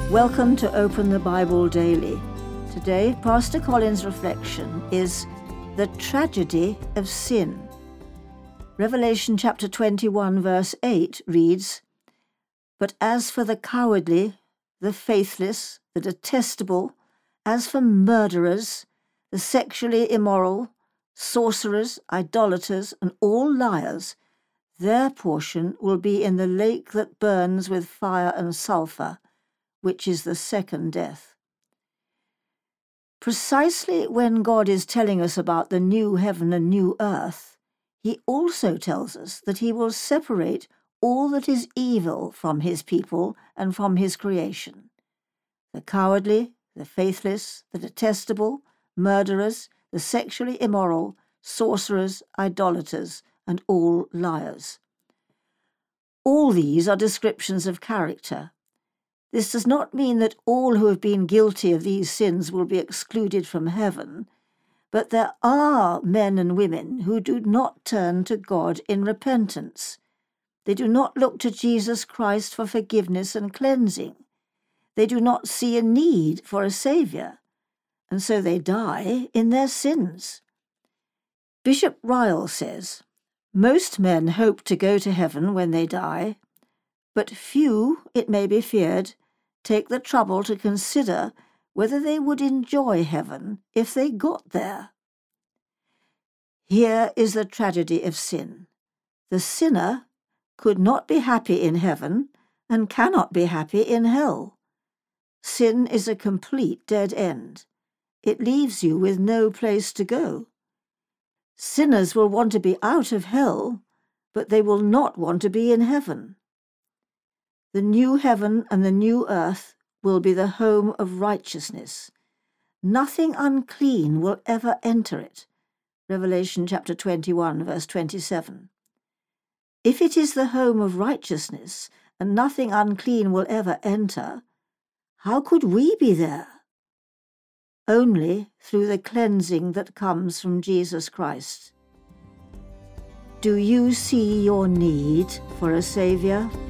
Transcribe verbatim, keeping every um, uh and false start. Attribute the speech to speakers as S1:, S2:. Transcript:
S1: Welcome to Open the Bible Daily. Today, Pastor Colin's reflection is the tragedy of sin. Revelation chapter twenty-one verse eight reads, "But as for the cowardly, the faithless, the detestable, as for murderers, the sexually immoral, sorcerers, idolaters, and all liars, their portion will be in the lake that burns with fire and sulfur, which is the second death." Precisely when God is telling us about the new heaven and new earth, he also tells us that he will separate all that is evil from his people and from his creation. The cowardly, the faithless, the detestable, murderers, the sexually immoral, sorcerers, idolaters, and all liars. All these are descriptions of character. This does not mean that all who have been guilty of these sins will be excluded from heaven, but there are men and women who do not turn to God in repentance. They do not look to Jesus Christ for forgiveness and cleansing. They do not see a need for a Saviour, and so they die in their sins. Bishop Ryle says, "Most men hope to go to heaven when they die, but few, it may be feared, take the trouble to consider whether they would enjoy heaven if they got there." Here is the tragedy of sin. The sinner could not be happy in heaven and cannot be happy in hell. Sin is a complete dead end. It leaves you with no place to go. Sinners will want to be out of hell, but they will not want to be in heaven. The new heaven and the new earth will be the home of righteousness. Nothing unclean will ever enter it. Revelation chapter twenty-one, verse twenty-seven. If it is the home of righteousness and nothing unclean will ever enter, how could we be there? Only through the cleansing that comes from Jesus Christ. Do you see your need for a Saviour?